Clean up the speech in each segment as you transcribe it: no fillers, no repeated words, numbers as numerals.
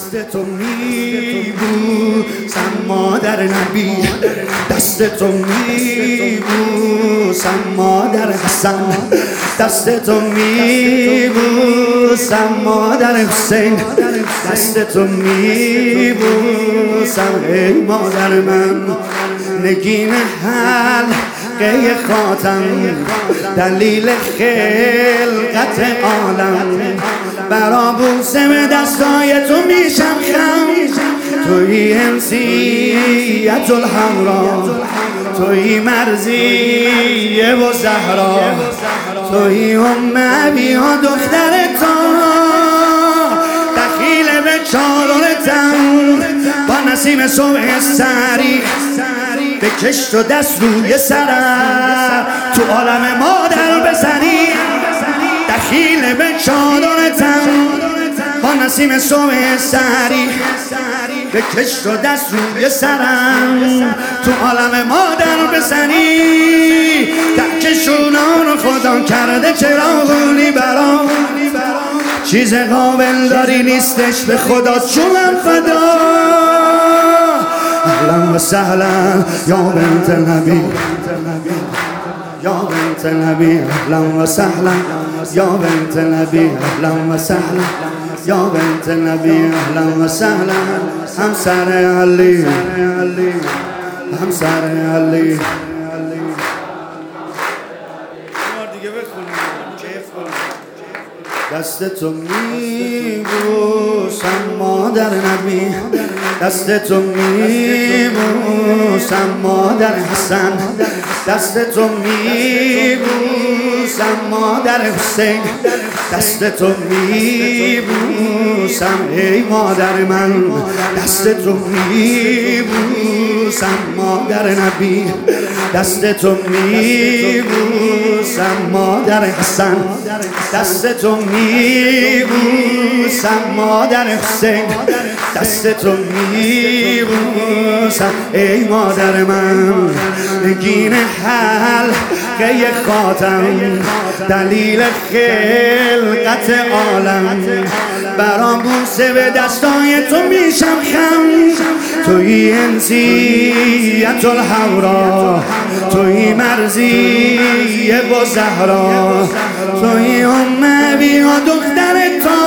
دست تو میبوسم مادر نبی، دست تو میبوسم مادر حسن، دست تو میبوسم مادر حسین، دست تو میبوسم ای مادر من. نگین حلقه خاتم دلیل خلقت عالم، برا بوسه به دستای تو میشم خم. توی انسیت الحمرا، توی مرزیه و زهرا، توی ابی ها دختر تا، دخیل به چادرتم با نسیم صبح سری، به کشت و دست روی سرم تو عالم مادر بزنی. دخیل به چادرتم با نسیم صبح سری، به کشت و دست روی سرم تو عالم مادر بزنی. تکشونان خدا کرده چرا غولی برام، چیز قابل داری نیستش به خدا چونم فدا. اهلا و سهلا یا بنت نبی، یا بنت نبی، اهلا و سهلا یا بنت نبی، اهلا و سهلا یا بنت نبی، اهلا و سهلا. همسر علی، همسر علی. دست تو میبوسم مادر نبی، دست تو میبوسم مادر حسن، دست تو میبوسم مادر حسین، دست تو میبوسم ای مادر من. دست تو میبوسم مادر نبی، دست تو میبوسم مادر حسن، دست تو میبوسم مادر حسین، دست تو میبوسم ای مادر من. نگین حلقه خاتم دلیل خلقت عالم، برام بوسه به دستای تو میشم خم. توی انسیت الحورا، توی مرزیه و زهرا، توی ابی ها دختر تا،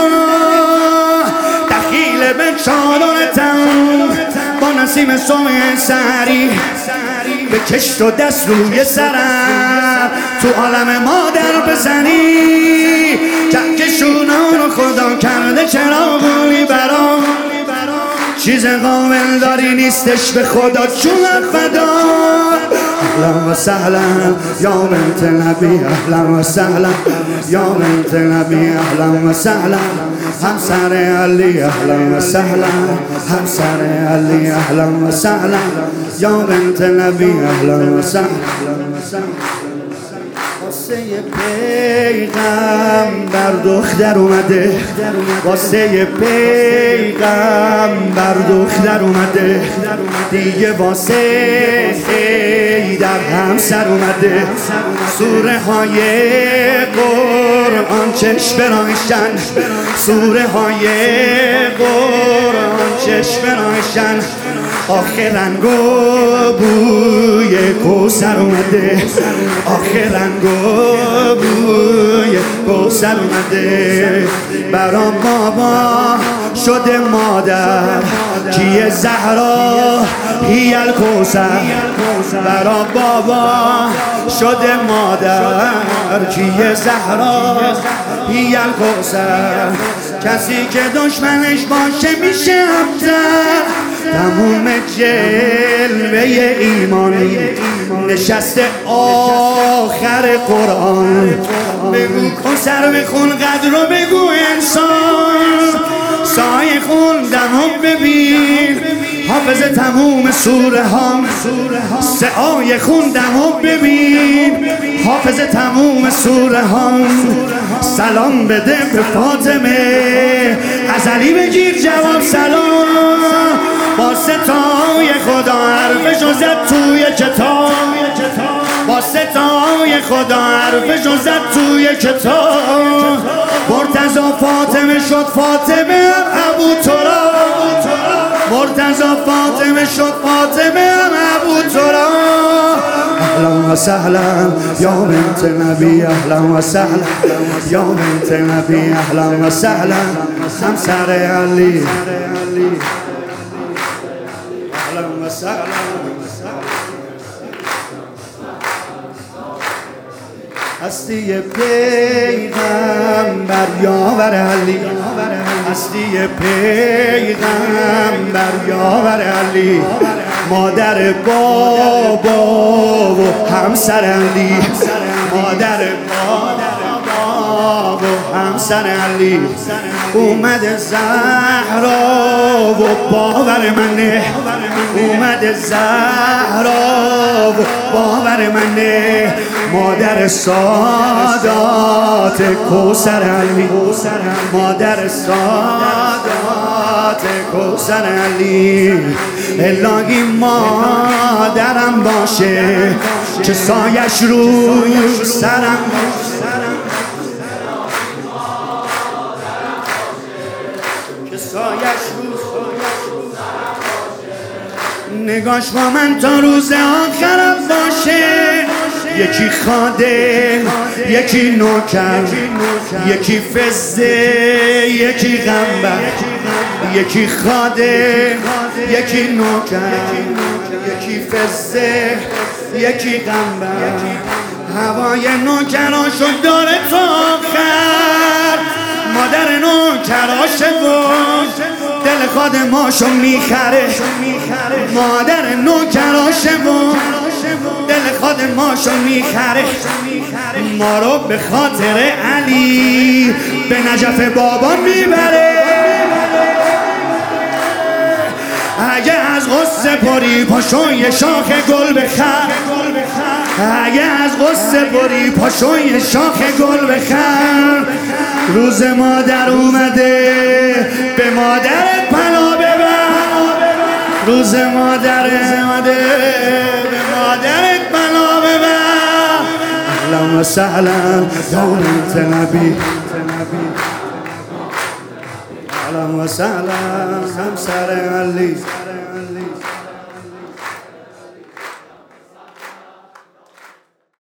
دخیل به چادرتم با نسیم صبح سری، به کشت و دست روی سرم تو عالم مادر بزنی. کهکشونان خدا کرده چرا غولی برام، چیز قابل داری نیستش به خدا چونم فدا. اهلا و سهلا یا بنت نبی، اهلا و سهلا یا بنت نبی، اهلا و سهلا. همسر علی، اهلا و سهلا همسر علی، اهلا و سهلا یا بنت نبی، اهلا و سهلا. واسه پیغمبر دختر اومده، واسه پیغمبر دختر اومده، دیگه واسه در همسر اومده. سوره های قرآن چشم رایشن، سوره های قرآن چشم رایشن. آخه رنگ و بوی کوثر اومده، آخه رنگ و بوی کوثر اومده. برا بابا شده مادر کیه زهرا هی الکوثر، برا بابا شده مادر کیه زهرا هی الکوثر. کسی که دشمنش باشه میشه ابتر، تموم جلوه ایمان نشسته آخر قرآن. بگو کوثر بخون قدر رو بگو انسان، سایه خوندم و ببین حافظ تموم سوره ها. سعای خوندم و ببین حافظ تموم سوره ها. سلام بده به فاطمه ازلی بگیر جواب سلام. با ستای خدا حرفشو زد توی کتاب، با ستای خدا حرفشو زد توی کتاب. مرتضی فاطمه شد فاطمه ابو تراب. شد فاطمه هم ابو تراب. اهلا و سهلا یا بنت نبی، اهلا و سهلا یا بنت نبی، اهلا و سهلا همسر علی، اهلا و سهلا. هستی پیغمبر یاور علی، هستی پیغمبر یاور علی، مادر بابا و همسر علی، مادر بابا و همسر علی. اومد زهرا و باور منه، اومد زهرا و باور منه، مادر سادات کوثر علی، مادر سادات کوثر علی. الهی مادرم باشه که سایش رو سرم باشه، که سایش رو نگاش با من تا روز آخرم باشه. یکی خادم، یکی نوکر، یکی فزه، یکی غنبر، یکی خادم، یکی نوکر، یکی فزه، یکی غنبر. هوای نوکراشو داره تا آخر، مادر نوکراشه و دل خادماشو میخره، مادر نوکراشه و دل خادماشو میخره. ما رو به خاطر علی به نجف بابا میبره. اگه از غصه پری پاشو یه شاخ گل بخر، اگه از غصه پری پاشو یه شاخ گل بخر. روز مادر اومده به مادرت پناه ببر، روز مادر اومده به مادرت پناه ببر. اهلا و سهلا یا بنت نبی، اهلا و سهلا همسر علی.